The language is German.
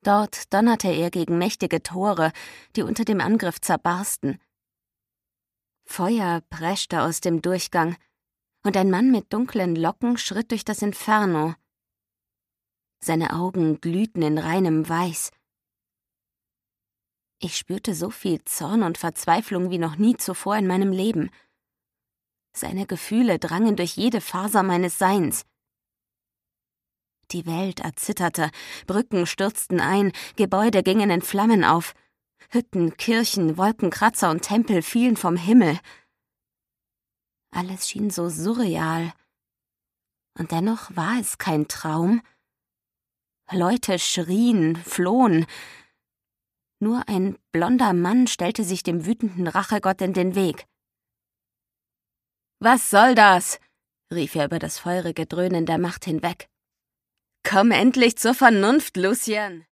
Dort donnerte er gegen mächtige Tore, die unter dem Angriff zerbarsten. Feuer preschte aus dem Durchgang, und ein Mann mit dunklen Locken schritt durch das Inferno. Seine Augen glühten in reinem Weiß. Ich spürte so viel Zorn und Verzweiflung wie noch nie zuvor in meinem Leben. Seine Gefühle drangen durch jede Faser meines Seins. Die Welt erzitterte, Brücken stürzten ein, Gebäude gingen in Flammen auf. Hütten, Kirchen, Wolkenkratzer und Tempel fielen vom Himmel. Alles schien so surreal. Und dennoch war es kein Traum. Leute schrien, flohen. Nur ein blonder Mann stellte sich dem wütenden Rachegott in den Weg. »Was soll das?« rief er über das feurige Dröhnen der Macht hinweg. »Komm endlich zur Vernunft, Lucien!«